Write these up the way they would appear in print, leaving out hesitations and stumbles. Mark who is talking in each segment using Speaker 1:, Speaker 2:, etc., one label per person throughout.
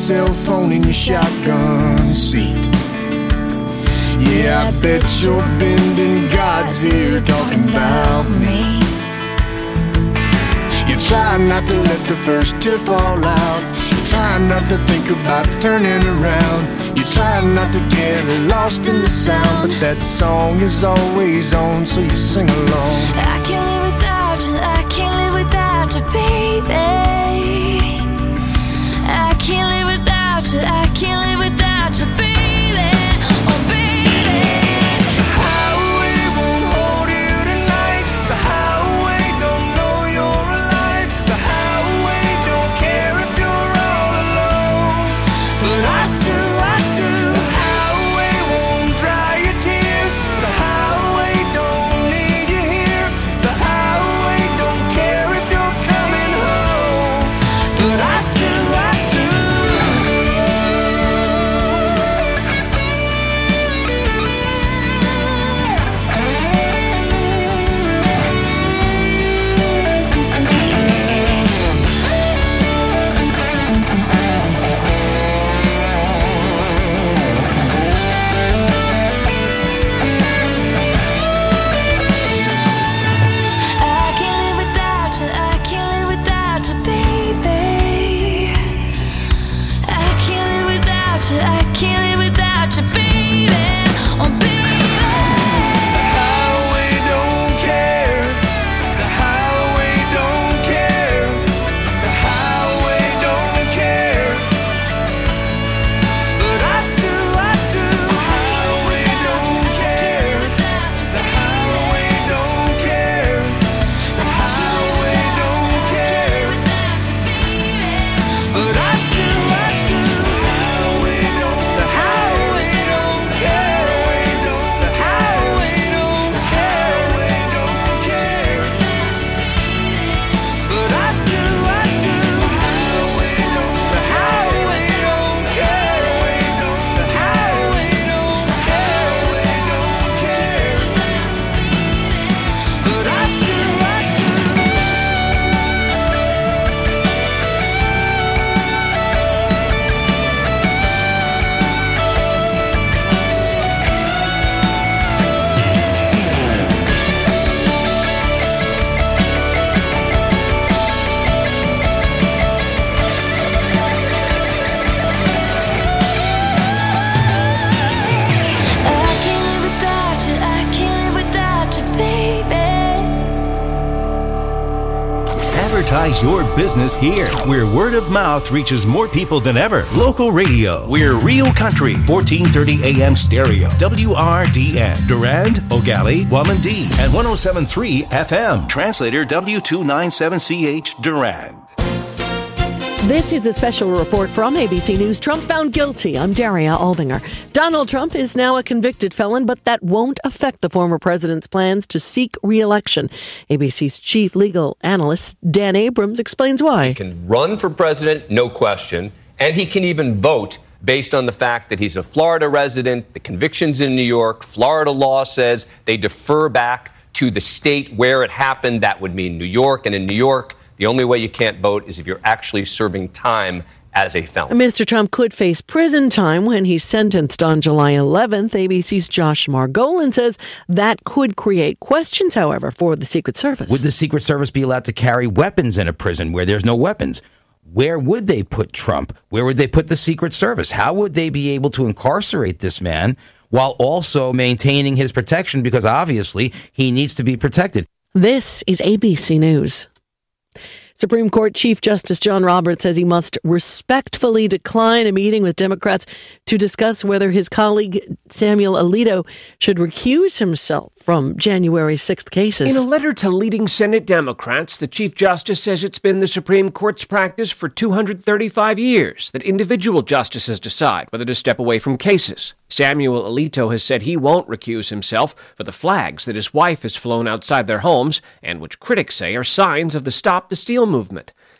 Speaker 1: cell phone in your shotgun seat. Yeah, I bet you're bending God's ear talking about me. You try not to let the first tear fall out. You try not to think about turning around. You try not to get lost in the sound. But that song is always on, so you sing along.
Speaker 2: I can't live without you, I can't live without you, baby. I can't live without you, I can't live without you, baby. Oh, baby.
Speaker 1: The highway won't hold you tonight. The highway don't know you're alive. The highway don't care if you're all alone. But I do, I do. The highway won't dry your tears. The highway don't need you here. The highway don't care if you're coming home. But I do, I do.
Speaker 2: I can't live without you, I can't live without you, baby. I can't live without you, I can't live without you, baby. Oh, baby.
Speaker 1: The highway don't care. The highway don't care. The highway don't care. But I do, I do. The highway don't care. The highway don't care. The highway don't care. But I do, I do. The highway don't care. The highway don't care. But I do, I do. The highway don't care. The highway don't care. But I do, I do.
Speaker 2: I can't live without you, I can't live without you, baby.
Speaker 3: Advertise your business here, where word of mouth reaches more people than ever. Local radio. We're Real Country, 1430 AM stereo. WRDN. Durand, Ogali, Wamandee, and 107.3 FM. Translator W297CH Durand.
Speaker 4: This is a special report from ABC News. Trump found guilty. I'm Daria Aldinger. Donald Trump is now a convicted felon, but that won't affect the former president's plans to seek re-election. ABC's chief legal analyst, Dan Abrams, explains why.
Speaker 5: He can run for president, no question, and he can even vote based on the fact that he's a Florida resident, the conviction's in New York, Florida law says they defer back to the state where it happened. That would mean New York, and in New York, the only way you can't vote is if you're actually serving time as a felon.
Speaker 4: Mr. Trump could face prison time when he's sentenced on July 11th. ABC's Josh Margolin says that could create questions, however, for the Secret Service.
Speaker 6: Would the Secret Service be allowed to carry weapons in a prison where there's no weapons? Where would they put Trump? Where would they put the Secret Service? How would they be able to incarcerate this man while also maintaining his protection? Because obviously he needs to be protected.
Speaker 4: This is ABC News. Supreme Court Chief Justice John Roberts says he must respectfully decline a meeting with Democrats to discuss whether his colleague Samuel Alito should recuse himself from January 6th cases.
Speaker 7: In a letter to leading Senate Democrats, the Chief Justice says it's been the Supreme Court's practice for 235 years that individual justices decide whether to step away from cases. Samuel Alito has said he won't recuse himself for the flags that his wife has flown outside their homes and which critics say are signs of the Stop the Steal movement.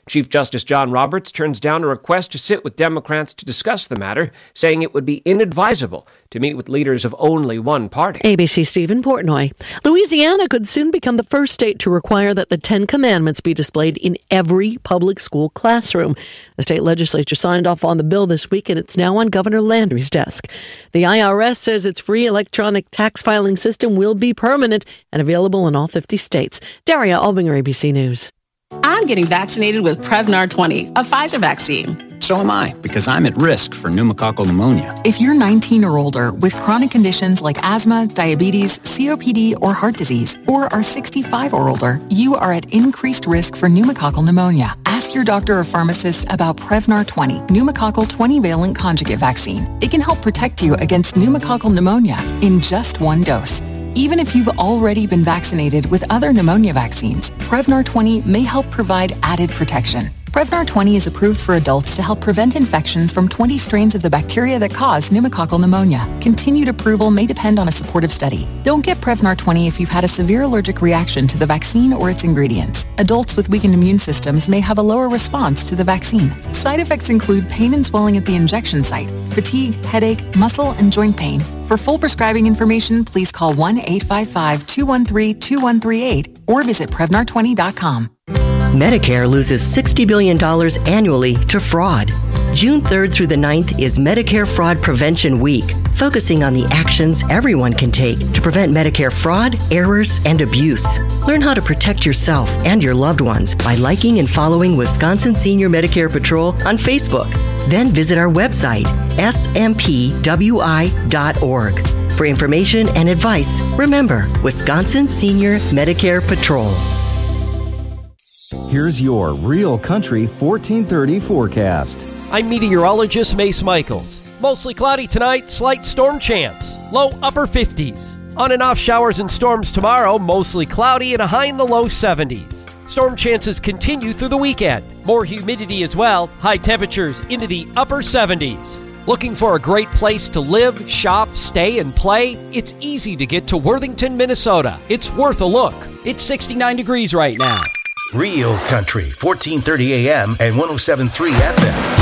Speaker 7: Chief Justice John Roberts turns down a request to sit with Democrats to discuss the matter, saying it would be inadvisable to meet with leaders of only one party.
Speaker 4: ABC Stephen Portnoy. Louisiana could soon become the first state to require that the Ten Commandments be displayed in every public school classroom. The state legislature signed off on the bill this week, and it's now on Governor Landry's desk. The IRS says its free electronic tax filing system will be permanent and available in all 50 states. Daria Albinger, ABC News.
Speaker 8: I'm getting vaccinated with Prevnar 20, a Pfizer vaccine.
Speaker 9: So am I, because I'm at risk for pneumococcal pneumonia.
Speaker 10: If you're 19 or older with chronic conditions like asthma, diabetes, COPD, or heart disease, or are 65 or older, you are at increased risk for pneumococcal pneumonia. Ask your doctor or pharmacist about Prevnar 20, pneumococcal 20-valent conjugate vaccine. It can help protect you against pneumococcal pneumonia in just one dose. Even if you've already been vaccinated with other pneumonia vaccines, Prevnar 20 may help provide added protection. Prevnar 20 is approved for adults to help prevent infections from 20 strains of the bacteria that cause pneumococcal pneumonia. Continued approval may depend on a supportive study. Don't get Prevnar 20 if you've had a severe allergic reaction to the vaccine or its ingredients. Adults with weakened immune systems may have a lower response to the vaccine. Side effects include pain and swelling at the injection site, fatigue, headache, muscle, and joint pain. For full prescribing information, please call 1-855-213-2138 or visit Prevnar20.com.
Speaker 11: Medicare loses $60 billion annually to fraud. June 3rd through the 9th is Medicare Fraud Prevention Week, focusing on the actions everyone can take to prevent Medicare fraud, errors, and abuse. Learn how to protect yourself and your loved ones by liking and following Wisconsin Senior Medicare Patrol on Facebook. Then visit our website, smpwi.org. For information and advice, remember Wisconsin Senior Medicare Patrol.
Speaker 12: Here's your Real Country 1430 forecast.
Speaker 13: I'm meteorologist Mace Michaels. Mostly cloudy tonight, slight storm chance. Low upper 50s. On and off showers and storms tomorrow, mostly cloudy and a high in the low 70s. Storm chances continue through the weekend. More humidity as well, high temperatures into the upper 70s. Looking for a great place to live, shop, stay, and play? It's easy to get to Worthington, Minnesota. It's worth a look. It's 69 degrees right now.
Speaker 3: Real Country, 1430 AM and 107.3 FM.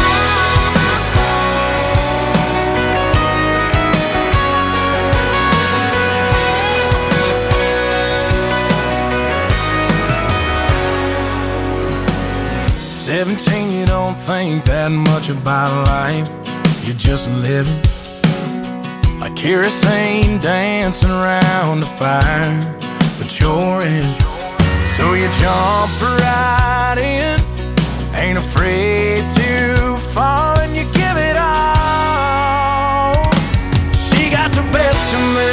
Speaker 1: "17, you don't think that much about life. You're just living like kerosene dancing around the fire, but you're in. So you jump right in, ain't afraid to fall, and you give it all. She got the best of me.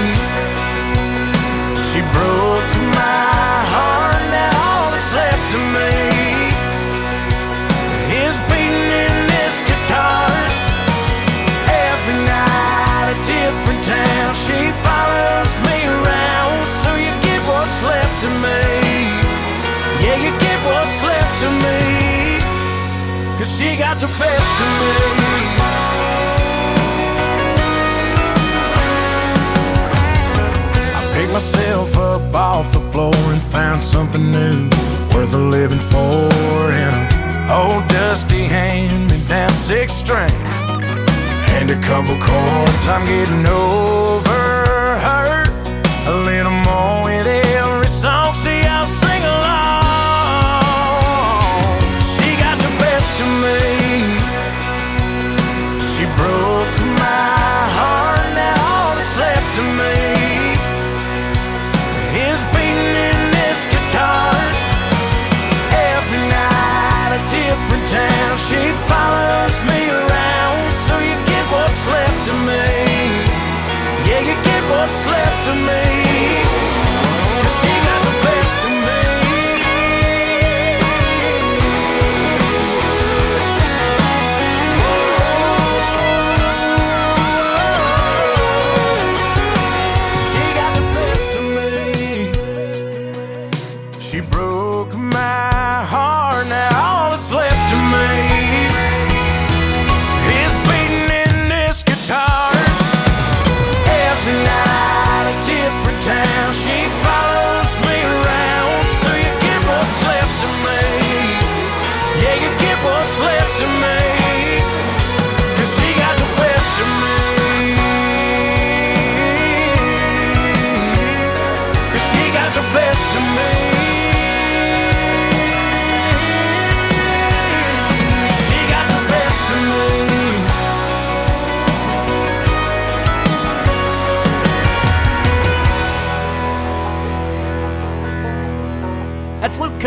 Speaker 1: She broke my heart, now all that's left of me is beating in this guitar. Every night a different town, she follows me around. So you get what's left of me. Yeah, you get what's left of me, 'cause she got the best of me. I picked myself up off the floor and found something new, worth a living for, in a old dusty hand-me-down 6-string and a couple chords. I'm getting over her a little more with every song. See, I'll sing along. To me, she broke my heart, now all that's left of me is beating in this guitar. Every night a different town, she follows me around. So you get what's left of me. Yeah, you get what's left of me, 'cause she got the best of me.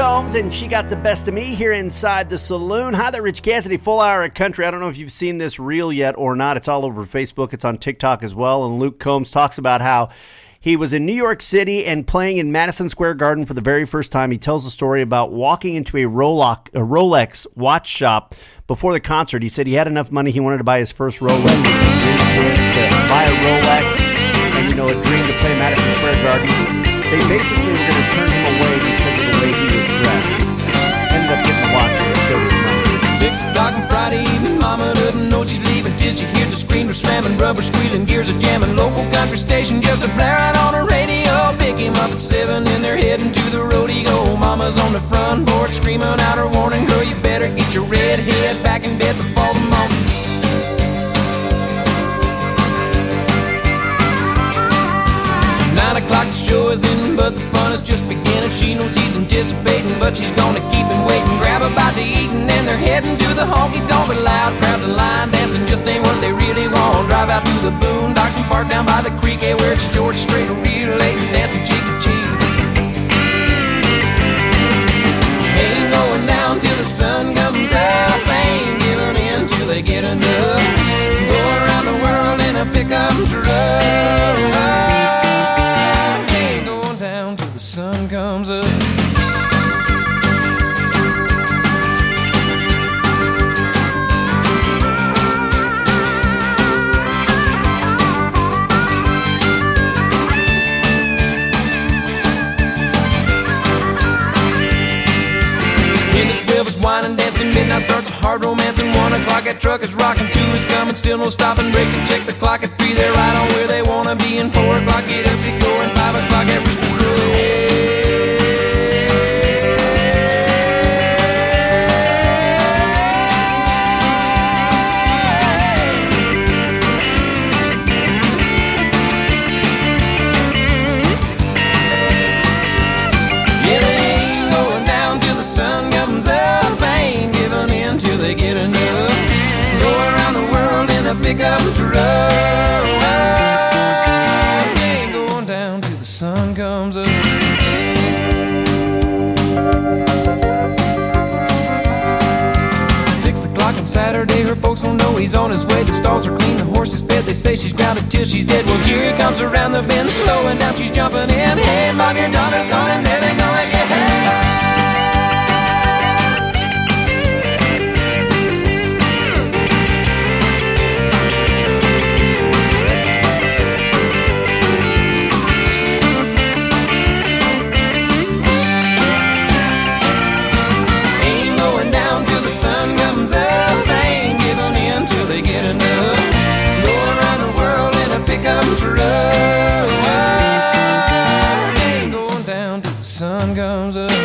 Speaker 14: Combs, and she got the best of me here inside the saloon. Hi there, Rich Cassidy, full hour of country. I don't know if you've seen this reel yet or not. It's all over Facebook. It's on TikTok as well. And Luke Combs talks about how he was in New York City and playing in Madison Square Garden for the very first time. He tells a story about walking into a Rolex watch shop before the concert. He said he had enough money. He wanted to buy his first Rolex. To buy a Rolex and, a dream to play Madison Square Garden. They basically were going to turn him away because of the way he was dressed. Ended up getting the watch and it showed his money.
Speaker 15: 6 o'clock on Friday evening, Mama doesn't know she's leaving till she hears the screens slamming, rubber squealing, gears are jamming. Local country station just a blaring on her radio. Pick him up at 7 and they're heading to the rodeo. Mama's on the front porch screaming out her warning, girl, you better get your red head back in bed before the morning. 9 o'clock the show is in, but the fun is just beginning. She knows he's anticipating, but she's gonna keep him waiting. Grab a bite to eat and then they're heading to the honky-tonk. But loud crowds and line dancing just ain't what they really want. Drive out to the boondocks and park down by the creek, where it's George Strait, real late and dancing cheek to cheek. Ain't going down till the sun comes up, ain't giving in till they get enough. Go around the world in a pickup truck. Sun comes up. Wine dancing, midnight starts a hard romance, and 1 o'clock that truck is rocking, 2 is coming, still no stopping, break to check the clock at 3, they're right on where they wanna be, and 4 o'clock get up to go, and 5 o'clock that rooster's crowing. Pickup truck, ain't going down till the sun comes up. 6 o'clock on Saturday, her folks don't know he's on his way. The stalls are clean, the horse is fed. They say she's grounded till she's dead. Well, here he comes around the bend, slowing down, she's jumping in. Hey, Mom, your daughter's gone, and there they go again. Pickup truck, ain't going down till the sun comes up.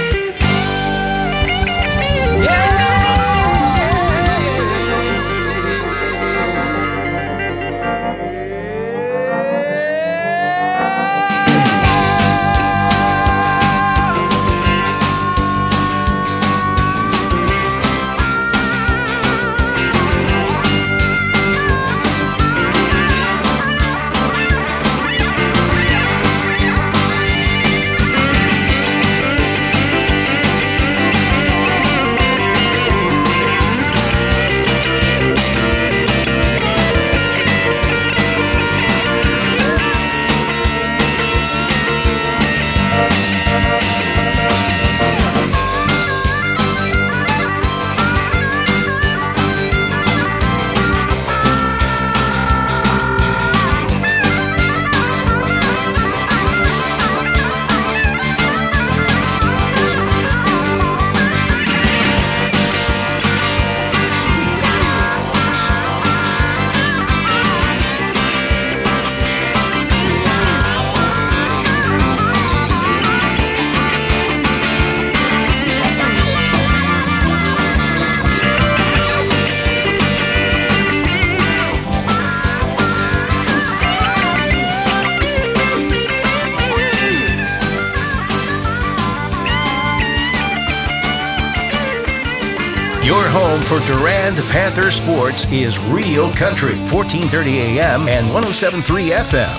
Speaker 3: Your home for Durand Panther sports is Real Country, 1430 AM and 107.3 FM,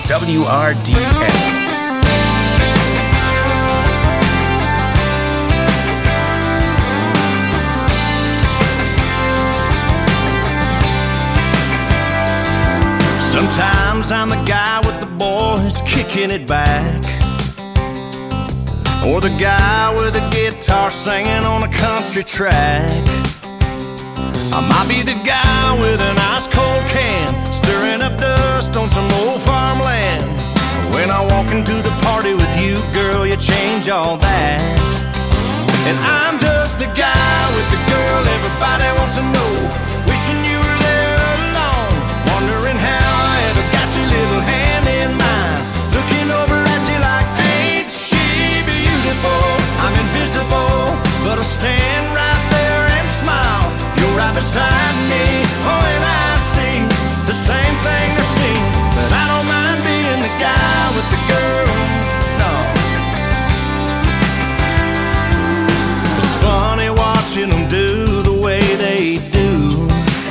Speaker 3: WRDN.
Speaker 1: Sometimes I'm the guy with the boys kicking it back, or the guy with a guitar singing on a country track. I might be the guy with an ice cold can, stirring up dust on some old farmland. When I walk into the party with you, girl, you change all that. And I'm just the guy with the girl everybody wants to know, wishing you were there alone, wondering how I ever got your little hand in mine, looking over at you like, ain't she beautiful? I'm invisible, but I'll stand right there and smile. You're right beside me, oh, and I see the same thing they're seeing. But I don't mind being the guy with the girl, no. It's funny watching them do the way they do.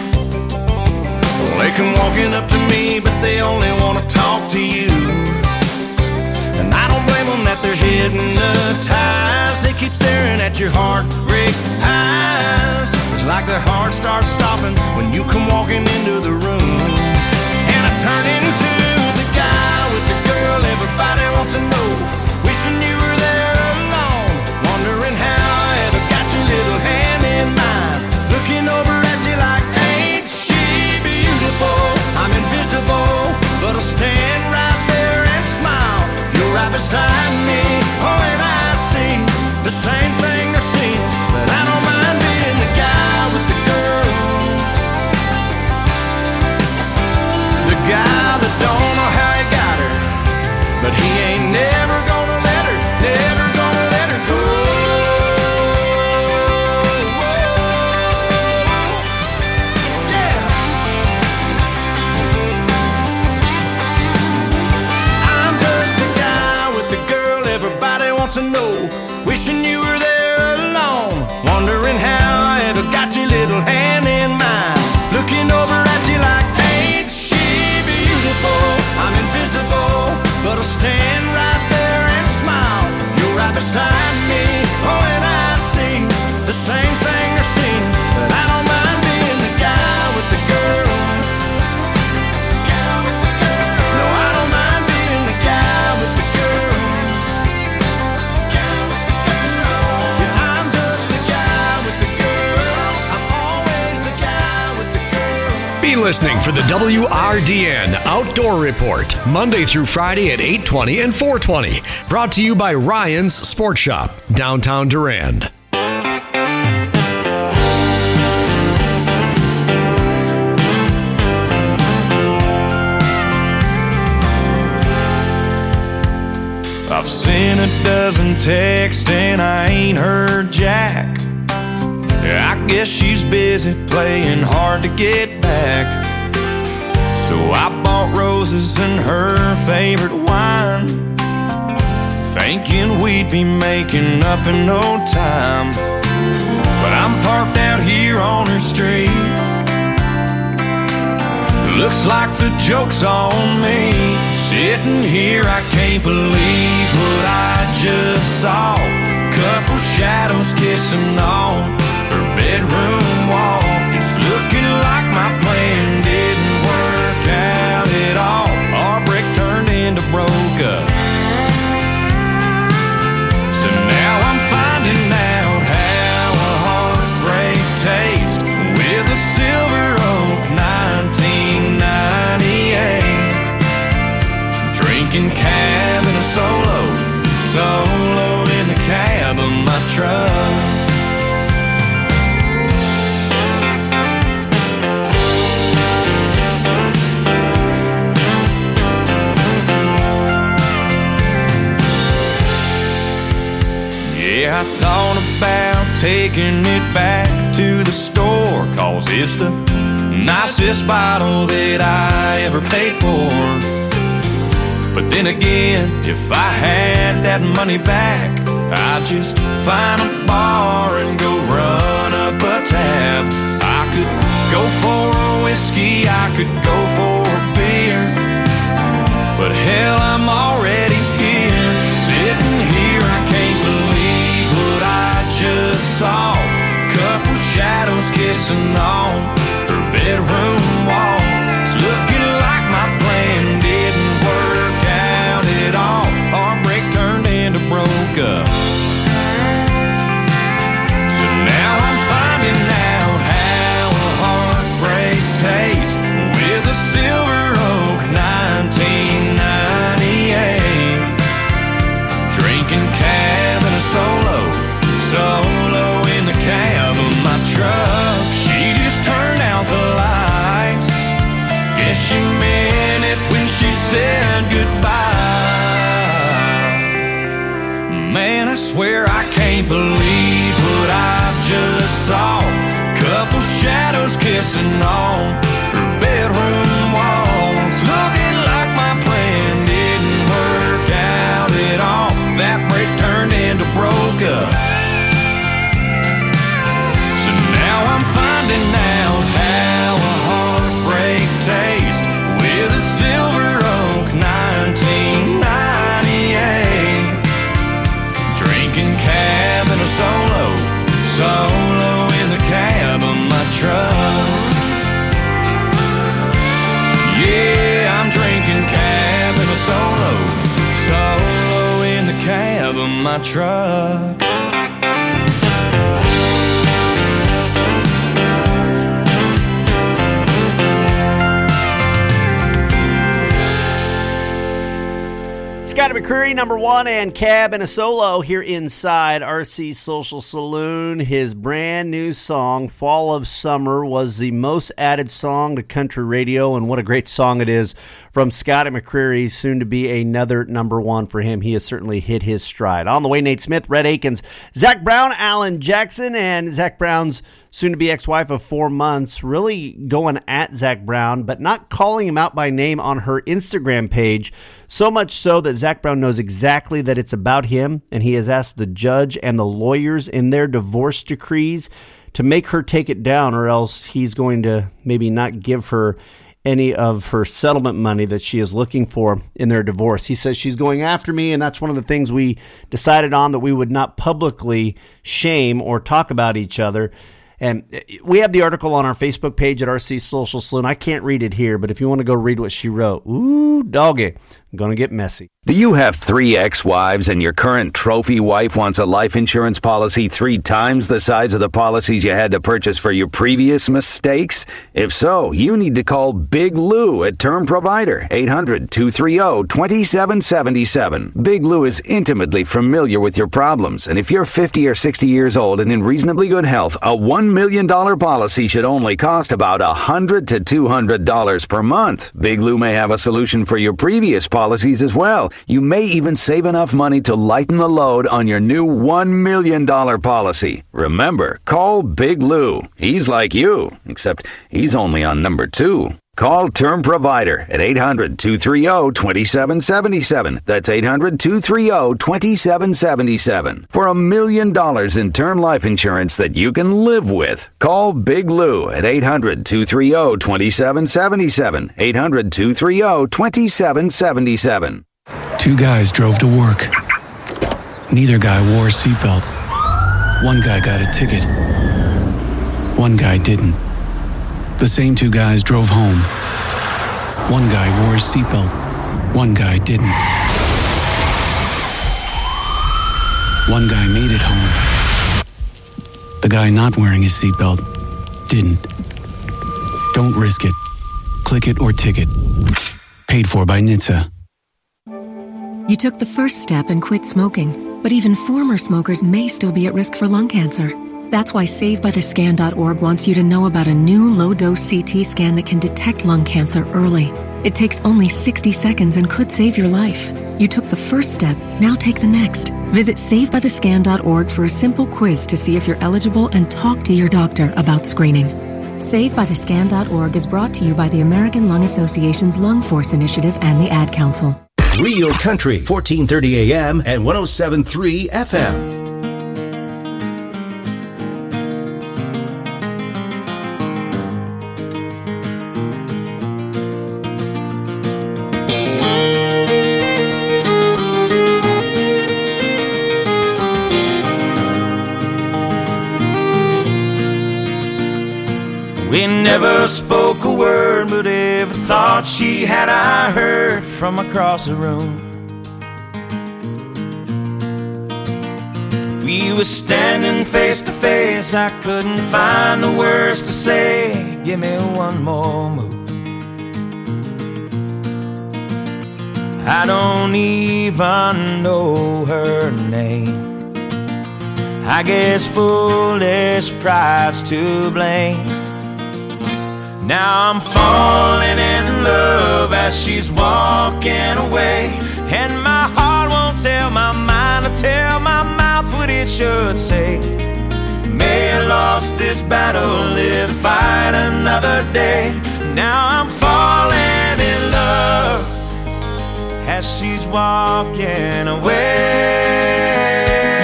Speaker 1: They come walking up to me, but they only want to talk to you. And I don't blame them that they're hypnotized. They keep staring at your heartbreak eyes. It's like their heart starts stopping when you come walking into the room. And I turn into the guy with the girl everybody wants to know, wishing you were there alone, wondering how I ever got your little hand in mine, looking over at you like, ain't she beautiful? I'm invisible, but I'll stand right there and smile. You're right beside me, oh, and I see the same thing they're seeing. But I don't mind being the guy with the girl, the guy that don't know how he got her, but he ain't never gonna let her, never gonna let her go. Yeah. I'm just the guy with the girl everybody wants to know, wishing you were there alone, wondering how I ever got your little hand in mine, looking over at you like, ain't she beautiful? I'm invisible, but I'll stand right there and smile. You're right beside me, oh, and I see the same thing they're seeing. But I don't mind being the guy with the girl. No, I don't mind being the guy with the girl. Yeah, I'm just the guy with the girl. I'm always the guy with the girl.
Speaker 16: Be listening for the WRDN Outdoor Report, Monday through Friday at 8:20 and 4:20. Brought to you by Ryan's Sports Shop, downtown Durand.
Speaker 1: I've sent a dozen texts and I ain't heard Jack. I guess she's busy playing hard to get back. So I bought roses and her favorite wine, thinking we'd be making up in no time. But I'm parked out here on her street. Looks like the joke's on me. Sitting here, I can't believe what I just saw. Couple shadows kissing on her bedroom wall. It's looking like my plan didn't work out at all. Our brick turned into broke up. So now I'm finding out how a heartbreak tastes with a Silver Oak 1998. Drinking cab in a solo in the cab of my truck. Yeah, I thought about taking it back to the store, 'cause it's the nicest bottle that I ever paid for. But then again, if I had that money back, I'd just find a bar and go run up a tab. I could go for a whiskey, I could go for a beer, but hell, I'm already here. Sitting here, I can't believe what I just saw. Couple shadows kissing on her bedroom wall. It's looking like my plan
Speaker 15: guess she meant it when she said goodbye. Man, I swear I can't believe what I just saw. Couple shadows kissing on her bedroom walls. Looking like my plan didn't work out at all. That break turned into broke up. So now I'm finding out how a heartbreak tastes with a Silver Oak 1998. Drinking cab and a solo in the cab of my truck. Yeah, I'm drinking cab and a solo in the cab of my truck.
Speaker 14: Scotty McCreery, number one, and Cab and a Solo here inside RC Social Saloon. His brand new song, Fall of Summer, was the most added song to country radio, and what a great song it is from Scotty McCreery, soon to be another number one for him. He has certainly hit his stride. On the way, Nate Smith, Red Akins, Zach Brown, Alan Jackson, and Zach Brown's soon-to-be ex-wife of 4 months, really going at Zach Brown, but not calling him out by name on her Instagram page, so much so that Zach Brown knows exactly that it's about him, and he has asked the judge and the lawyers in their divorce decrees to make her take it down, or else he's going to maybe not give her any of her settlement money that she is looking for in their divorce. He says she's going after me, and that's one of the things we decided on, that we would not publicly shame or talk about each other. And we have the article on our Facebook page at RC Social Saloon. I can't read it here, but if you want to go read what she wrote, ooh, doggy, I'm going to get messy.
Speaker 17: Do you have 3 ex-wives and your current trophy wife wants a life insurance policy 3 times the size of the policies you had to purchase for your previous mistakes? If so, you need to call Big Lou at Term Provider, 800-230-2777. Big Lou is intimately familiar with your problems, and if you're 50 or 60 years old and in reasonably good health, a $1 million policy should only cost about $100 to $200 per month. Big Lou may have a solution for your previous policies as well. You may even save enough money to lighten the load on your new $1 million policy. Remember, call Big Lou. He's like you, except he's only on number 2. Call Term Provider at 800-230-2777. That's 800-230-2777 for $1 million in term life insurance that you can live with. Call Big Lou at 800-230-2777. 800-230-2777.
Speaker 18: 2 guys drove to work. Neither guy wore a seatbelt. One guy got a ticket. One guy didn't. The same 2 guys drove home. One guy wore his seatbelt. One guy didn't. One guy made it home. The guy not wearing his seatbelt didn't. Don't risk it. Click it or ticket. Paid for by NHTSA.
Speaker 19: You took the first step and quit smoking, but even former smokers may still be at risk for lung cancer. That's why SaveByTheScan.org wants you to know about a new low-dose CT scan that can detect lung cancer early. It takes only 60 seconds and could save your life. You took the first step, now take the next. Visit SaveByTheScan.org for a simple quiz to see if you're eligible and talk to your doctor about screening. SaveByTheScan.org is brought to you by the American Lung Association's Lung Force Initiative and the Ad Council.
Speaker 3: Real Country, 1430 AM and 107.3 FM.
Speaker 15: We never spoke a word, but every thought she had I heard from across the room. If we were standing face to face, I couldn't find the words to say. Give me one more move. I don't even know her name. I guess foolish pride's to blame. Now I'm falling in
Speaker 1: as she's walking away. And my heart won't tell my mind to tell my mouth what it should say. May I lost this battle, live to fight another day. Now I'm falling in love as she's walking away.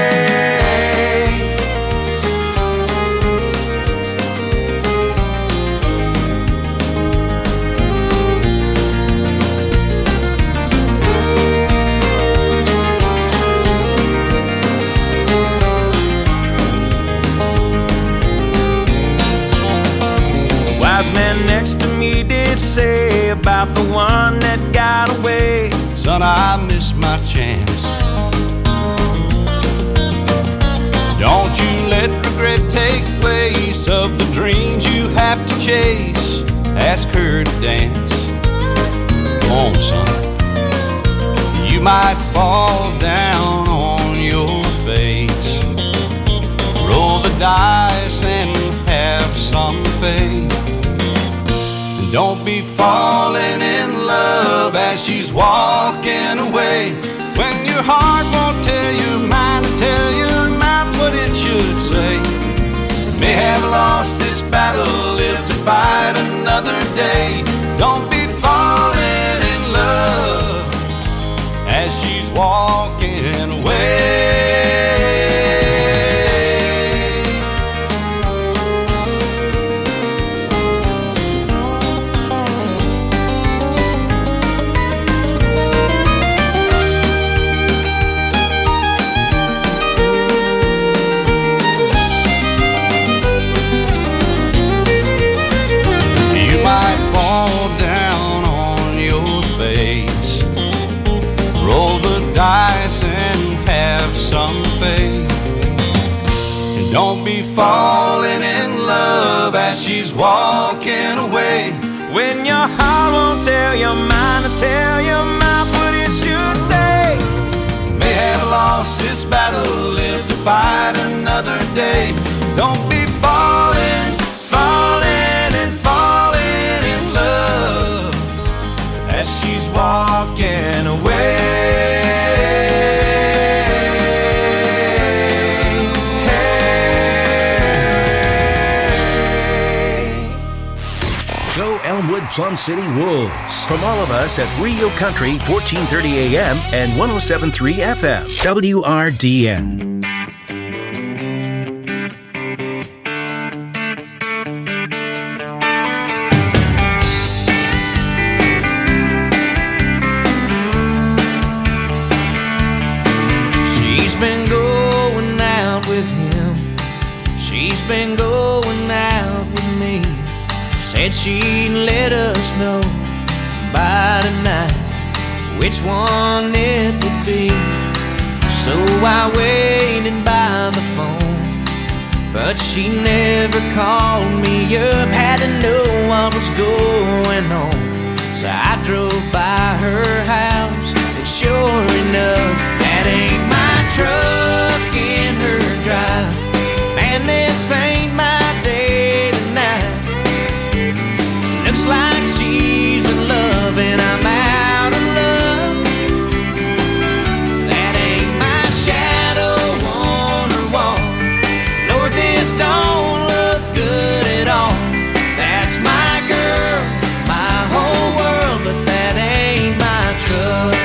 Speaker 1: Wise man next to me did say about the one that got away.
Speaker 20: Son, I missed my chance. Don't you let regret take place of the dreams you have to chase. Ask her to dance. Come on, son. You might fall down on your face. Roll the dice and have some faith. Don't be falling in love as she's walking away. When your heart won't tell your mind to tell your mouth what it should say. May have lost this battle, live to fight another day. Don't be falling in love as she's walking away. Dice and have some faith. And don't be falling in love as she's walking away.
Speaker 1: When your heart won't tell your mind to tell your mouth what it should say.
Speaker 20: May have lost this battle, live to fight another day. Don't be falling in love as she's walking away.
Speaker 3: Elmwood Plum City Wolves. From all of us at Rio Country, 1430 AM and 107.3 FM. WRDN.
Speaker 15: She's been going out with him. She's been going out with me. Said she'd let us know by tonight which one it would be. So I waited by the phone, but she never called me up. Had to know what was going on, so I drove by her house, and sure enough, that ain't my truck in her drive. Man, this ain't my day tonight. Looks like she's in love and I'm out of luck. That ain't my shadow on her wall. Lord, this don't look good at all. That's my girl, my whole world, but that ain't my truck.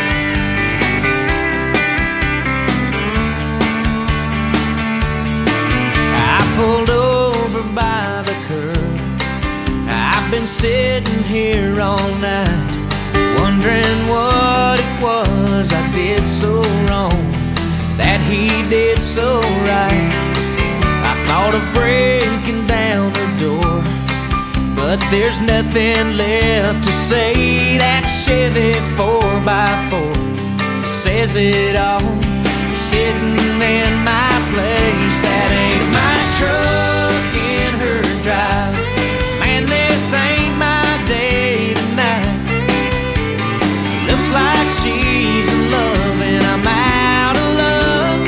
Speaker 15: I pulled over by the curb. I've been sitting here all night, wondering what it was I did so wrong, that he did so right. I thought of breaking down the door, but there's nothing left to say. That Chevy 4x4 says it all, sitting in my place. That ain't my truck in her drive. Man, this ain't my day tonight. Looks like she's in love and I'm out of luck.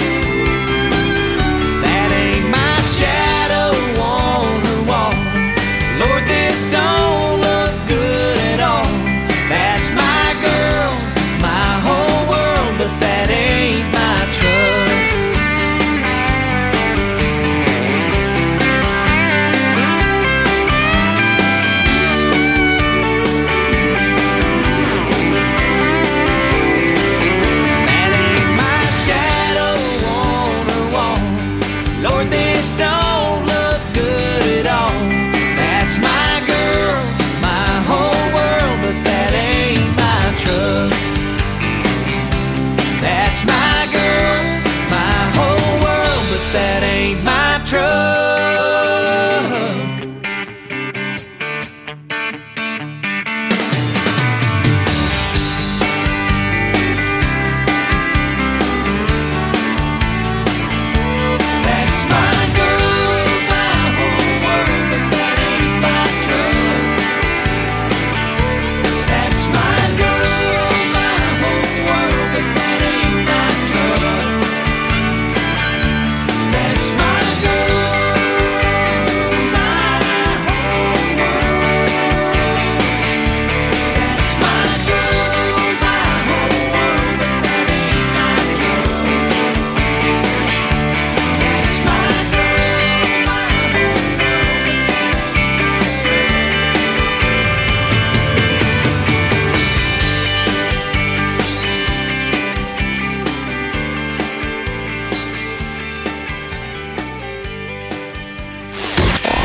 Speaker 15: That ain't my shadow on her wall. Lord, this don't look good at all. That's my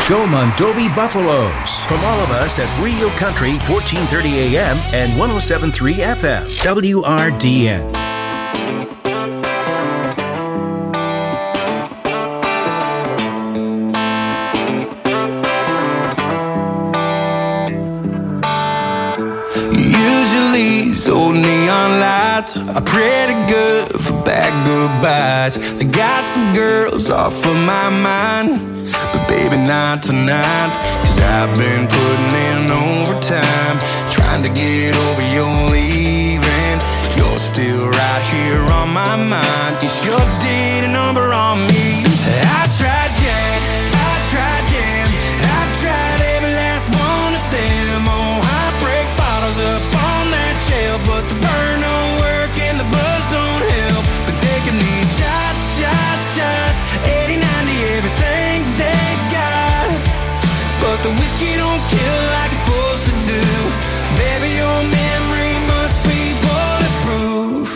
Speaker 3: Go Mondovi Buffaloes. From all of us at Rio Country, 1430 AM and 107.3 FM. WRDN.
Speaker 1: These old neon lights are pretty good for bad goodbyes. They got some girls off of my mind, but baby not tonight. Cause I've been putting in overtime, trying to get over your leaving. You're still right here on my mind. You sure did a number on me. I tried Jack, I tried Jam, I've tried every last one of them. Oh, heartbreak bottles up on that shelf, but the burn don't work and the buzz don't help. Been taking these shots, shots, shots, 80, 90, everything they've got, but the whiskey don't kill like it's supposed to do. Baby, your memory must be bulletproof.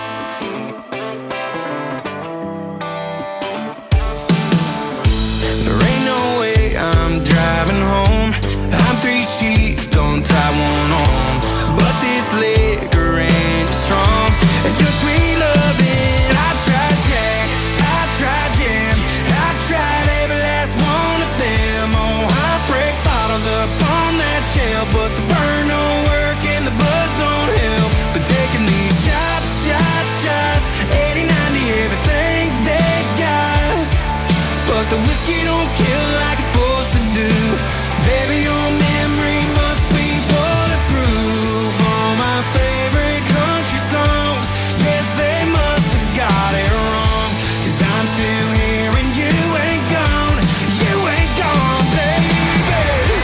Speaker 1: There ain't no way I'm driving home. I'm 3 sheets, don't tie one on, but this liquor ain't strong. It's your sweet loving. I tried Jack, I tried Jam, I've tried every last one of them. Oh, heartbreak bottles up on that shelf, but the burn don't work and the buzz don't help. Been taking these shots, shots, shots, 80, 90, everything they've got, but the whiskey don't kill like it's supposed to do. Baby, your memory must be bulletproof. All my favorite country songs, yes, they must have got it wrong. Cause I'm still here and you ain't gone. You ain't gone, baby.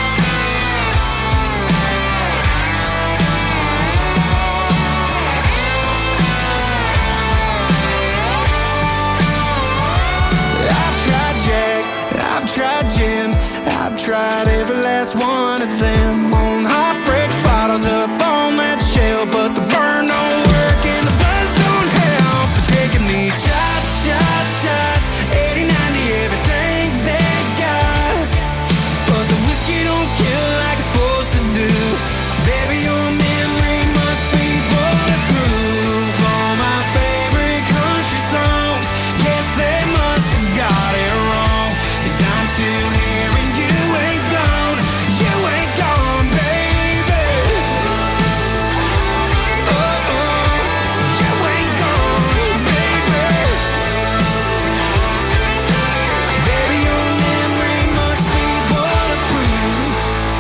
Speaker 1: I've tried Jack, I've tried Jim, I've tried every last one of them. On heartbreak bottles up on that shelf, but the burn don't work and the buzz don't help. But taking these shots, shots, shots, 80, 90, everything they've got, but the whiskey don't kill like it's supposed to do. Baby, your memory must be bulletproof. All my favorite country songs, yes, they must have got it wrong. Cause I'm still here and you ain't gone. You ain't gone, baby. Oh, you ain't gone, baby. Baby, your memory must be bulletproof.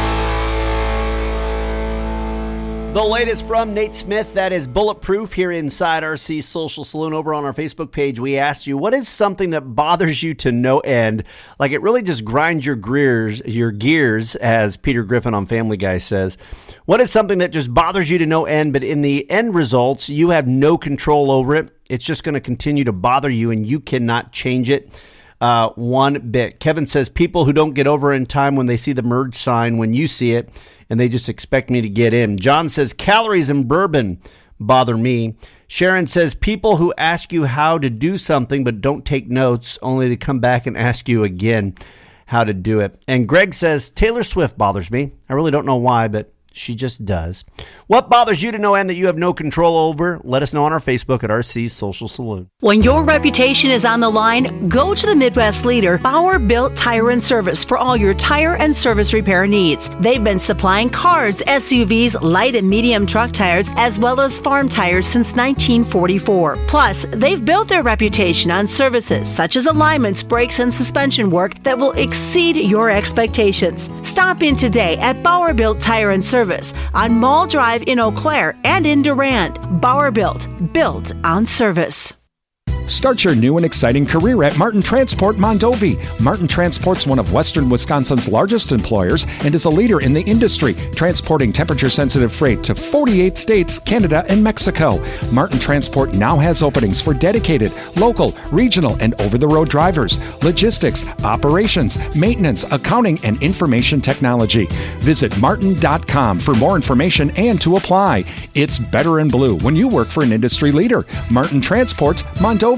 Speaker 14: The latest from Nate Smith, that is Bulletproof, here inside RC Social Saloon. Over on our Facebook page, we asked you, what is something that bothers you to no end? Like it really just grinds your gears, as Peter Griffin on Family Guy says. What is something that just bothers you to no end, but in the end results, you have no control over it? It's just going to continue to bother you and you cannot change it one bit. Kevin says, people who don't get over in time when they see the merge sign when you see it, and they just expect me to get in. John says, calories and bourbon bother me. Sharon says, people who ask you how to do something but don't take notes, only to come back and ask you again how to do it. And Greg says, Taylor Swift bothers me. I really don't know why, but she just does. What bothers you to no end that you have no control over? Let us know on our Facebook at RC Social Saloon.
Speaker 21: When your reputation is on the line, go to the Midwest leader, Bauer Built Tire and Service, for all your tire and service repair needs. They've been supplying cars, SUVs, light and medium truck tires, as well as farm tires since 1944. Plus, they've built their reputation on services such as alignments, brakes, and suspension work that will exceed your expectations. Stop in today at Bauer Built Tire and Service on Mall Drive in Eau Claire and in Durand. Bauer Built on service.
Speaker 22: Start your new and exciting career at Martin Transport Mondovi. Martin Transport's one of Western Wisconsin's largest employers and is a leader in the industry, transporting temperature-sensitive freight to 48 states, Canada, and Mexico. Martin Transport now has openings for dedicated, local, regional, and over-the-road drivers, logistics, operations, maintenance, accounting, and information technology. Visit martin.com for more information and to apply. It's better in blue when you work for an industry leader. Martin Transport Mondovi.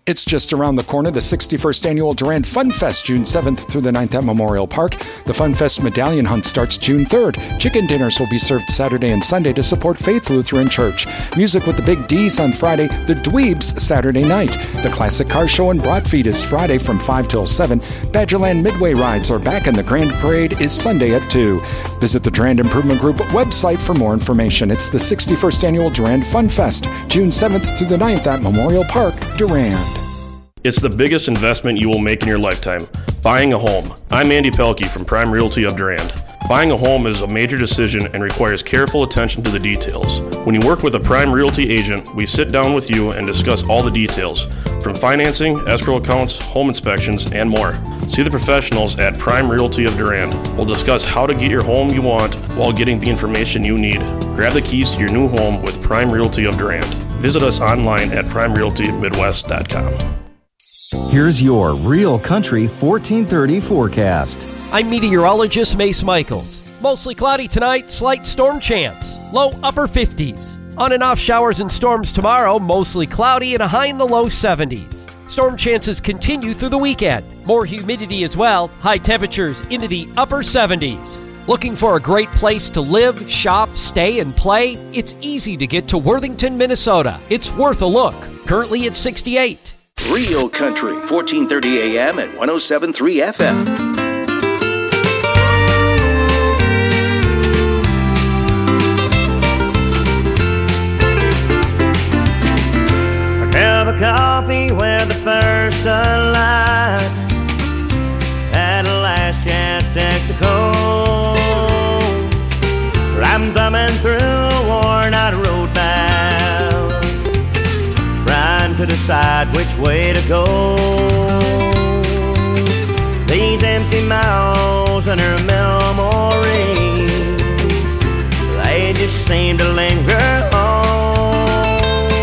Speaker 22: It's just around the corner, the 61st Annual Durand Fun Fest, June 7th through the 9th at Memorial Park. The Fun Fest Medallion Hunt starts June 3rd. Chicken dinners will be served Saturday and Sunday to support Faith Lutheran Church. Music with the Big D's on Friday, the Dweebs Saturday night. The Classic Car Show and Brat Feed is Friday from 5 till 7. Badgerland Midway Rides are back, and the Grand Parade is Sunday at 2. Visit the Durand Improvement Group website for more information. It's the 61st Annual Durand Fun Fest, June 7th through the 9th at Memorial Park, Durand.
Speaker 2: It's the biggest investment you will make in your lifetime, buying a home. I'm Andy Pelkey from Prime Realty of Durand. Buying a home is a major decision and requires careful attention to the details. When you work with a Prime Realty agent, we sit down with you and discuss all the details, from financing, escrow accounts, home inspections, and more. See the professionals at Prime Realty of Durand. We'll discuss how to get your home you want while getting the information you need. Grab the keys to your new home with Prime Realty of Durand. Visit us online at primerealtymidwest.com.
Speaker 12: Here's your Real Country 1430 forecast.
Speaker 13: I'm meteorologist Mace Michaels. Mostly cloudy tonight, slight storm chance. Low upper 50s. On and off showers and storms tomorrow, mostly cloudy and a high in the low 70s. Storm chances continue through the weekend. More humidity as well, high temperatures into the upper 70s. Looking for a great place to live, shop, stay, and play? It's easy to get to Worthington, Minnesota. It's worth a look. Currently at 68.
Speaker 3: Real Country, 1430 AM at 107.3 FM.
Speaker 5: A cup of coffee where the first sunlight at a last chance takes a cold. I'm thumbing through a worn-out road map, trying to decide which way to go. These empty miles in her memory, they just seem to linger on.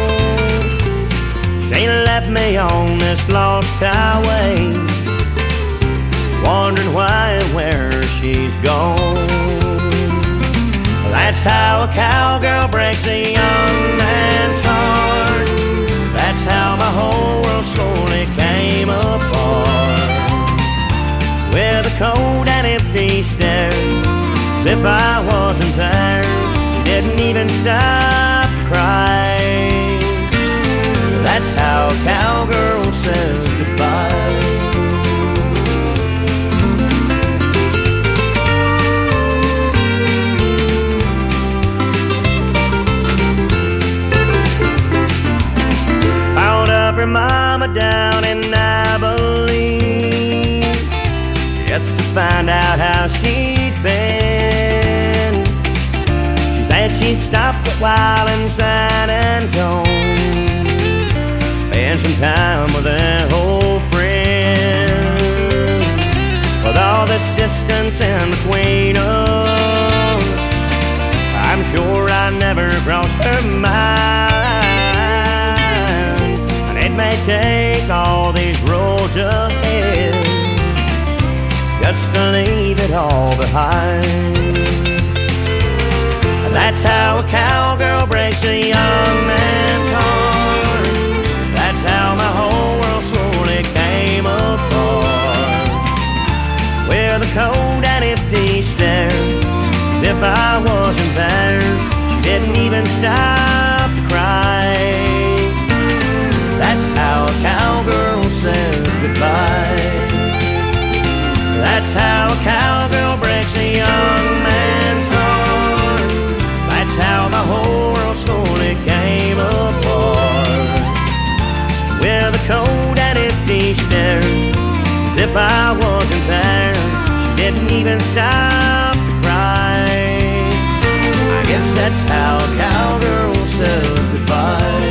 Speaker 5: She left me on this lost highway, wondering why and where she's gone. That's how a cowgirl breaks a young man's heart. That's how my whole world slowly came apart. With a cold and empty stare, as if I wasn't there. She didn't even stop to cry. That's how a cowgirl says goodbye. Her mama down in Abilene, just to find out how she'd been. She said she'd stopped a while in San Antonio, spend some time with an old friend. With all this distance in between us, I'm sure I never crossed her mind. It may take all these roads ahead just to leave it all behind. That's how a cowgirl breaks a young man's heart. That's how my whole world slowly came apart. With a cold and empty stare, as if I wasn't there. She didn't even stop to cry. That's how a cowgirl says goodbye. That's how a cowgirl breaks a young man's heart. That's how my whole world slowly came apart. With a cold and empty stare, as if I wasn't there. She didn't even stop to cry. I guess that's how a cowgirl says goodbye.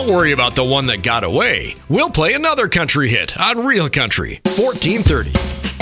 Speaker 16: Don't worry about the one that got away. We'll play another country hit on Real Country, 1430.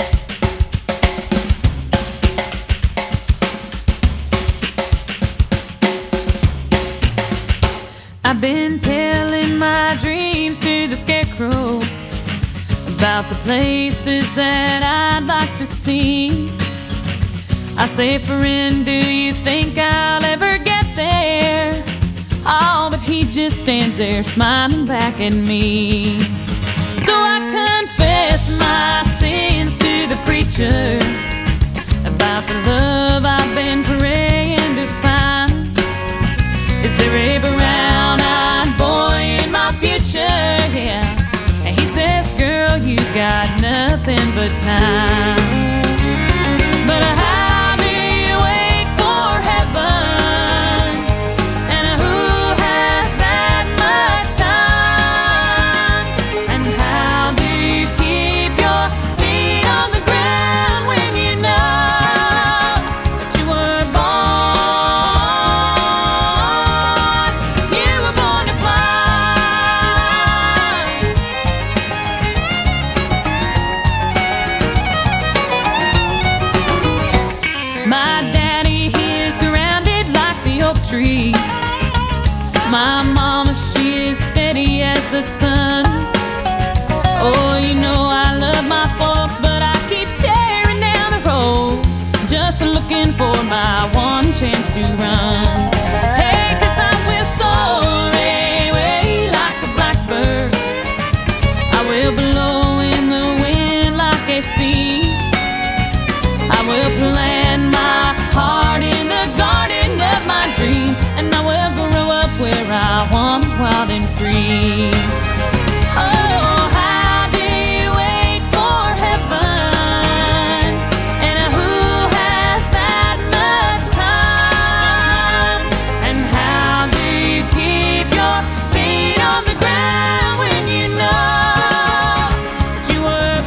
Speaker 6: I've been telling my dreams to the scarecrow about the places that I'd like to see. I say, friend, do you think I'll ever get there? Oh, but he just stands there smiling back at me. So I confess my sins to the preacher about the love I've been praying to find. Is there a brown-eyed boy in my future? Yeah. And he says, girl, you got nothing but time. But how do you wait for heaven? And who has that much time? And how do you keep your feet on the ground when you know that you were born? You were born to fly. My daddy, he is grounded like the oak tree. My mama, she is steady as the sun. Oh, you know I love my folks, but I keep staring down the road, just looking for my one chance to run. Hey, 'cause I will soar away like a blackbird. I will blow in the wind like a sea. I will plant my heart in the garden of my dreams, and I will grow up where I want, wild and free. Oh, how do you wait for heaven? And who has that much time? And how do you keep your feet on the ground when you know that you were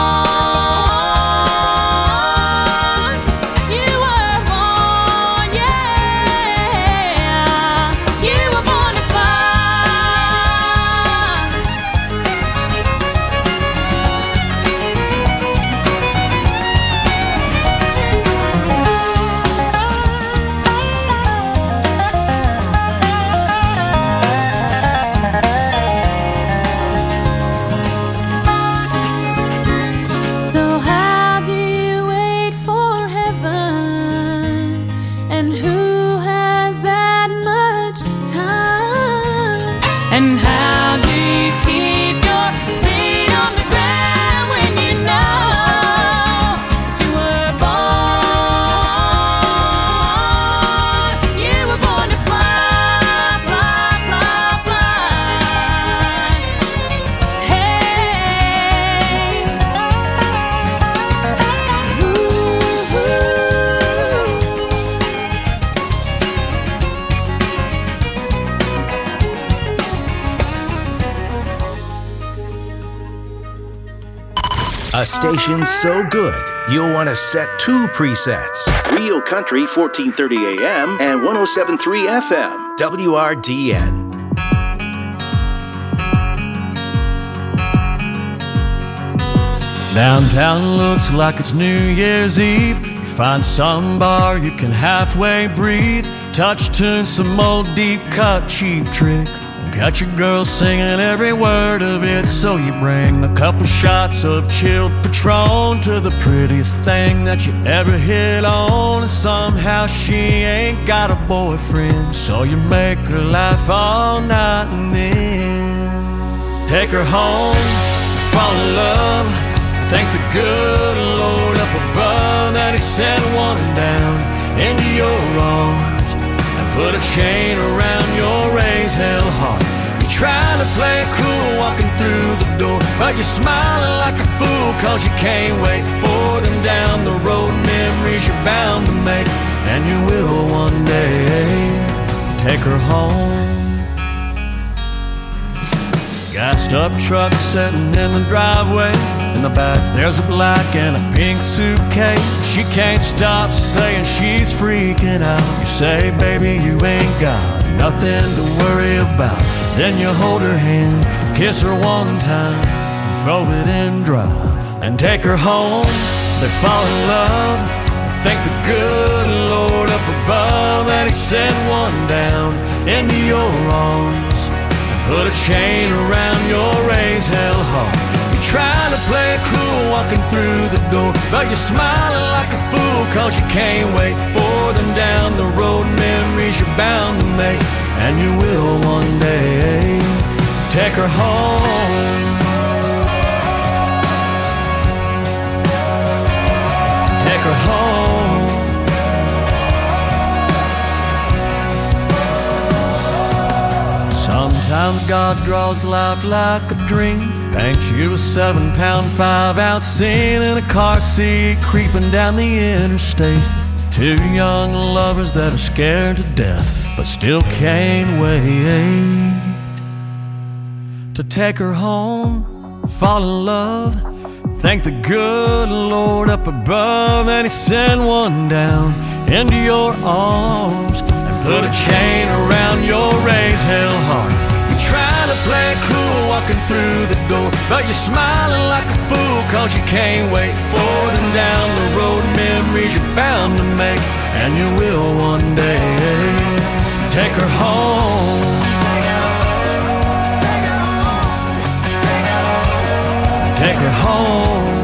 Speaker 6: born? You were born, yeah. You were born to fly. So how do you wait for heaven? And who has that much time? And how do you keep your feet on the ground when you know that you were born? You were born to fly, fly, fly, fly. Hey.
Speaker 3: A station so good, you'll want to set two presets. Real Country 1430 AM and 107.3 FM, WRDN.
Speaker 5: Downtown looks like it's New Year's Eve. You find some bar you can halfway breathe. Touch tune, some old deep cut cheap trick. Got your girl singing every word of it, so you bring a couple shots of chilled Patron to the prettiest thing that you ever hit on. And somehow she ain't got a boyfriend, so you make her laugh all night and then take her home, fall in love. Thank the good Lord up above that he sent one down into your arms and put a chain around your raised hell heart. You trying to play it cool walking through the door, but you're smiling like a fool cause you can't wait for them down the road. Memories you're bound to make, and you will one day take her home. Gassed up truck sitting in the driveway. In the back there's a black and a pink suitcase. She can't stop saying she's freaking out. You say, baby, you ain't got
Speaker 4: nothing to worry about. Then you hold her hand, kiss her one time, throw it in drive, and take her home. They fall in love, thank the good Lord up above that He sent one down into your arms, put a chain around your raised hell heart. You're trying to play it cool walking through the door, but you're smiling like a fool cause you can't wait for them down the road. Memories you're bound to make, and you will one day. Take her home, take her home. Sometimes God draws life like a dream, paints you a 7-pound 5-ounce scene in a car seat creeping down the interstate. Two young lovers that are scared to death but still can't wait to take her home, fall in love, thank the good Lord up above that He sent one down into your arms and put a chain around your raised hell heart. You're trying to play it cool walking through the door, but you're smiling like a fool cause you can't wait for them down the road. Memories you're bound to make, and you will one day. Take her home, take her home.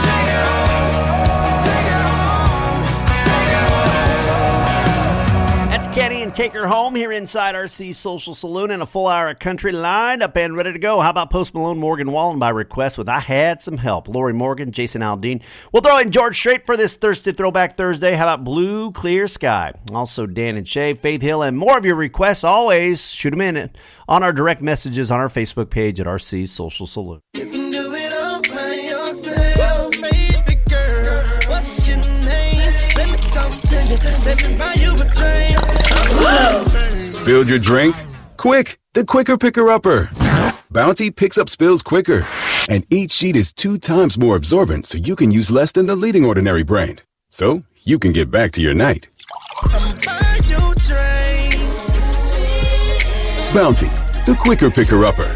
Speaker 14: That's Kenny and Take Her Home here inside RC Social Saloon, and a full hour of country lined up and ready to go. How about Post Malone, Morgan Wallen by request with I Had Some Help? Lori Morgan, Jason Aldean. We'll throw in George Strait for this Thirsty Throwback Thursday. How about Blue Clear Sky? Also Dan and Shay, Faith Hill, and more of your requests. Always shoot them in on our direct messages on our Facebook page at RC Social Saloon.
Speaker 1: You can do it all by yourself, baby girl. What's your name? Let me talk to you. Let me buy you a drink.
Speaker 7: Spilled your drink? Quick, the Quicker Picker-Upper. Bounty picks up spills quicker, and each sheet is 2 times more absorbent, so you can use less than the leading ordinary brand. So you can get back to your night. Bounty, the Quicker Picker-Upper.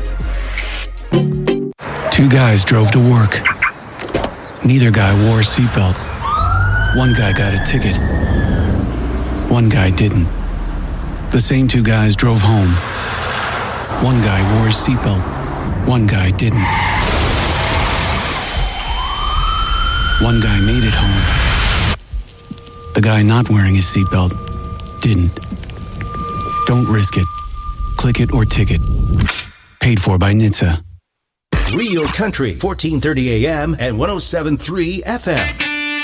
Speaker 18: 2 guys drove to work. Neither guy wore a seatbelt. One guy got a ticket. One guy didn't. The same 2 guys drove home. One guy wore his seatbelt. One guy didn't. One guy made it home. The guy not wearing his seatbelt didn't. Don't risk it. Click it or ticket. Paid for by NHTSA.
Speaker 3: Real Country, 1430 AM and 107.3 FM.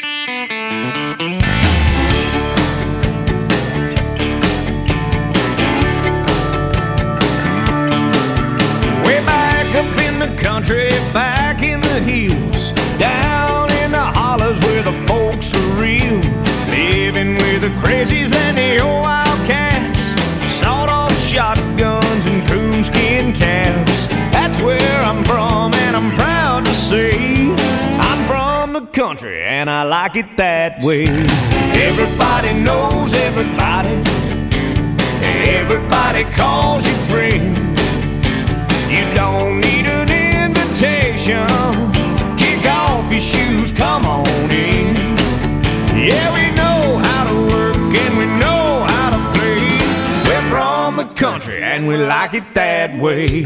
Speaker 5: Country, back in the hills, down in the hollers where the folks are real, living with the crazies and the old wildcats, sawed-off shotguns and coonskin caps. That's where I'm from, and I'm proud to say I'm from the country, and I like it that way. Everybody knows everybody, everybody calls you friend. You don't need an invitation. Kick off your shoes, come on in. Yeah, we know how to work and we know how to play. We're from the country and we like it that way.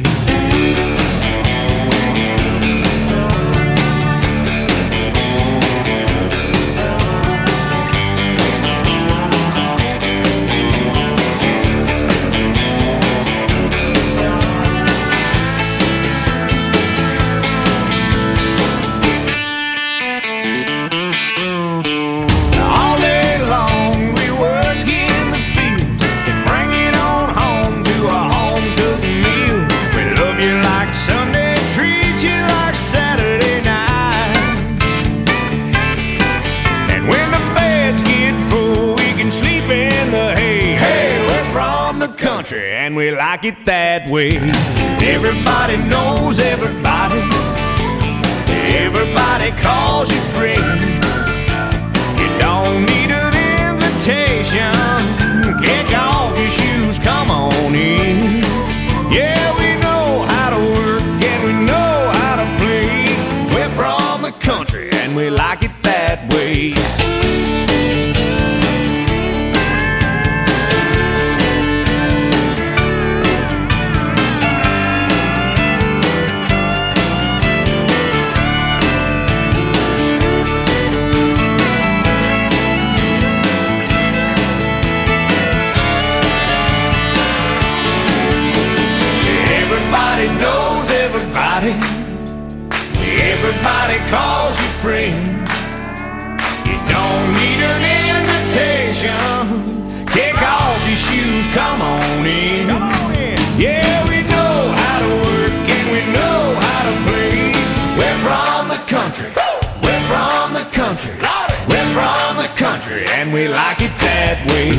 Speaker 5: And we like it that way. Everybody knows everybody, everybody calls you friend. You don't need an invitation. Kick off your shoes, come on
Speaker 20: everybody. Everybody calls you friend. You don't need an invitation. Kick off your shoes, come on in. Come on in. Yeah, we know how to work and we know how to play. We're from the country. We're from the country. We're from the country and we like it that way.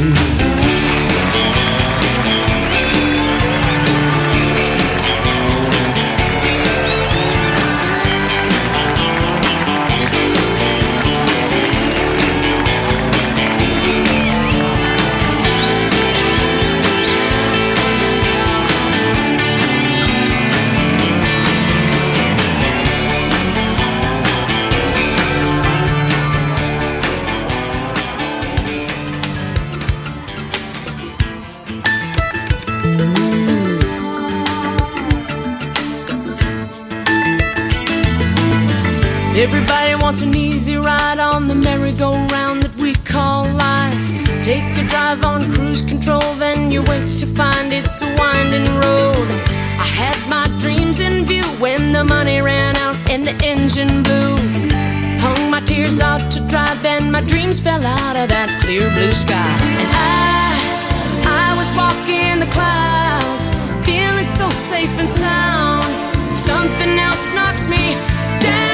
Speaker 8: Everybody wants an easy ride on the merry-go-round that we call life. Take a drive on cruise control, then you wait to find it's a winding road. I had my dreams in view when the money ran out and the engine blew. Hung my tears out to dry, then my dreams fell out of that clear blue sky. And I was walking the clouds, feeling so safe and sound. Something else knocks me down.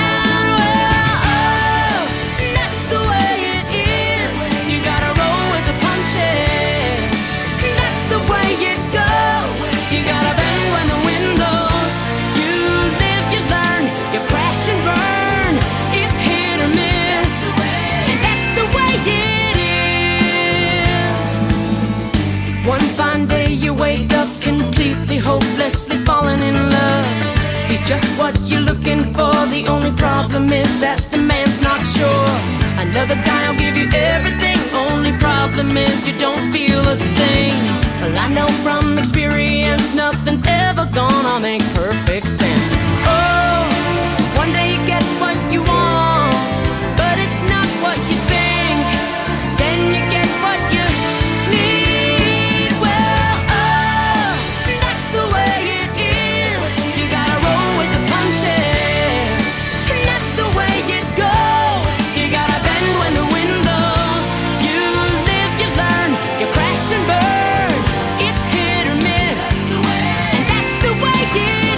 Speaker 8: Hopelessly falling in love. He's just what you're looking for. The only problem is that the man's not sure. Another guy will give you everything. Only problem is you don't feel a thing. Well, I know from experience nothing's ever gonna make perfect sense. Oh, one day you get what you want, but it's not what you think. Then you get what you need. Well, oh, that's the way it is. You gotta roll with the punches, and that's the way it goes. You gotta bend when the wind blows. You live, you learn, you crash and burn. It's hit or miss, and that's the way it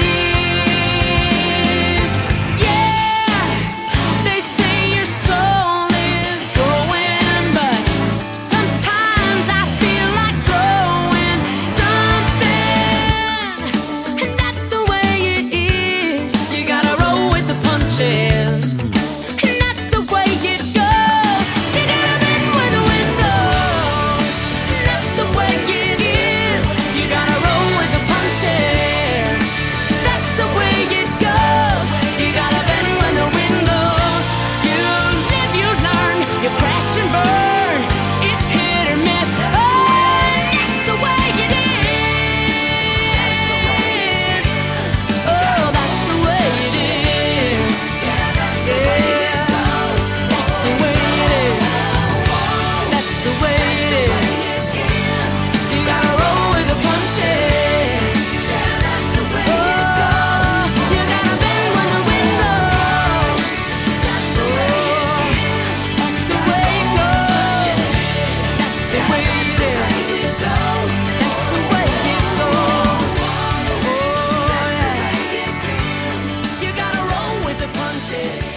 Speaker 8: is. Yeah, they say your soul is going, but sometimes I feel like throwing something, and that's the way it is. You gotta roll with the punches, and that's the way it goes. You gotta bend when the wind blows, and that's the way it is. You gotta roll with the punches, that's the way it goes. You gotta bend when the wind blows. You live, you learn, you crash and burn. It's hit or miss. Oh, that's the way it is. Oh, that's the way it is. Yeah, that's the way it is. That's the way it is. You gotta roll with the punches. Oh, you gotta bend when the wind blows. That's the way it goes. That's the way it is. That's the way it goes. Oh, yeah. You gotta roll with the punches.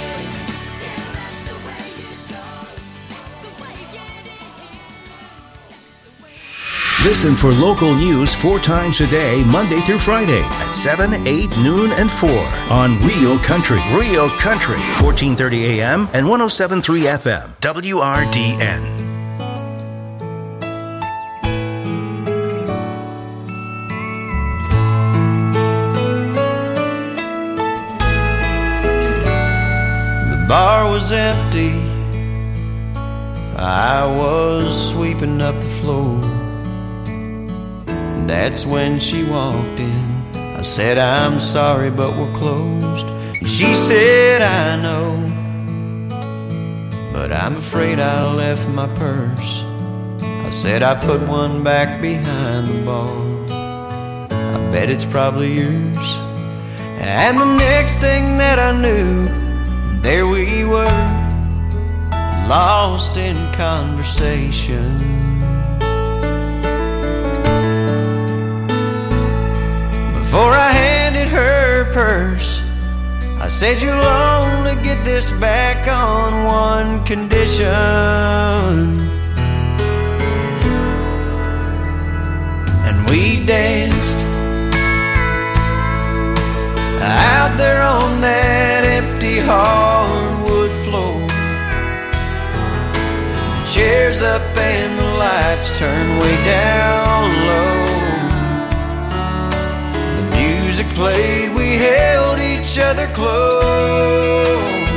Speaker 3: Listen for local news 4 times a day, Monday through Friday at 7, 8, noon, and 4 on Real Country. Real Country, 1430 AM and 107.3 FM, WRDN.
Speaker 20: The bar was empty. I was sweeping up the floor. That's when she walked in. I said, I'm sorry, but we're closed. She said, I know, but I'm afraid I left my purse. I said, I put one back behind the bar. I bet it's probably yours.
Speaker 15: And the next thing that I knew, there we were, lost in conversation. Before I handed her purse, I said, you'll only get this back on one condition. And we danced out there on that empty hardwood floor. The chairs up and the lights turned way down low. The music played, we held each other close,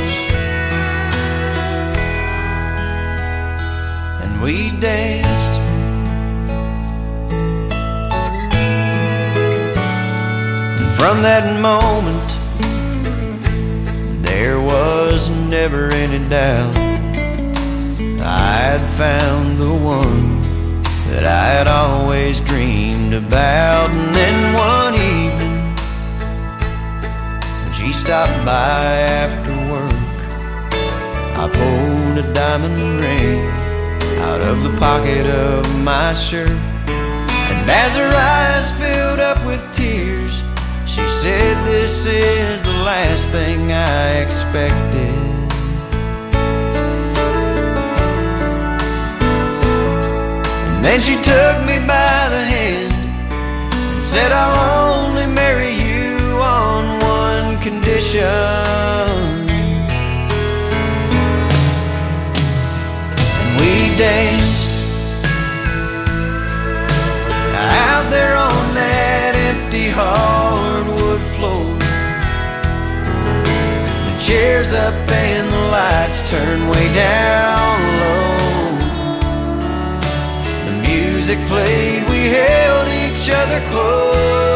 Speaker 15: and we danced. And from that moment, there was never any doubt I'd found the one that I had always dreamed about. And then one evening, when she stopped by after work, I pulled a diamond ring out of the pocket of my shirt. And as her eyes filled up with tears, she said, this is the last thing I expected. And then she took me by the hand and said, I'll only marry you on one condition. And we danced out there on that empty hardwood floor. The chairs up and the lights turned way down low. The music played, we held each other close.